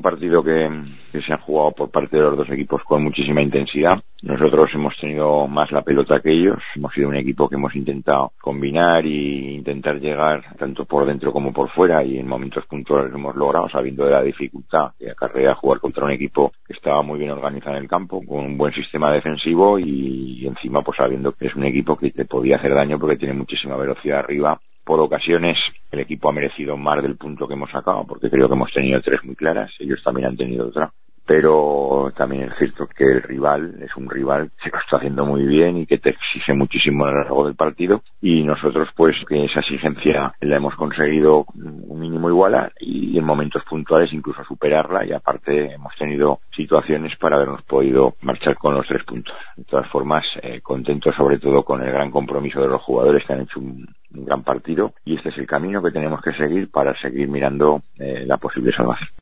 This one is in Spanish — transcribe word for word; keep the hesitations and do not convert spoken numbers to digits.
partido que, que se ha jugado por parte de los dos equipos con muchísima intensidad. Nosotros hemos tenido más la pelota que ellos. Hemos sido un equipo que hemos intentado combinar e intentar llegar tanto por dentro como por fuera, y en momentos puntuales lo hemos logrado, sabiendo de la dificultad que acarrea jugar contra un equipo que estaba muy bien organizado en el campo, con un buen sistema defensivo y, y encima pues sabiendo que es un equipo que te podía hacer daño porque tiene muchísima velocidad arriba. Por ocasiones el equipo ha merecido más del punto que hemos sacado, porque creo que hemos tenido tres muy claras, ellos también han tenido otra. Pero también es cierto que el rival es un rival que lo está haciendo muy bien y que te exige muchísimo a lo largo del partido, y nosotros pues que esa exigencia la hemos conseguido un mínimo igualar y en momentos puntuales incluso superarla, y aparte hemos tenido situaciones para habernos podido marchar con los tres puntos. De todas formas, eh, contento sobre todo con el gran compromiso de los jugadores, que han hecho un, un gran partido, y este es el camino que tenemos que seguir para seguir mirando eh, la posible salvación.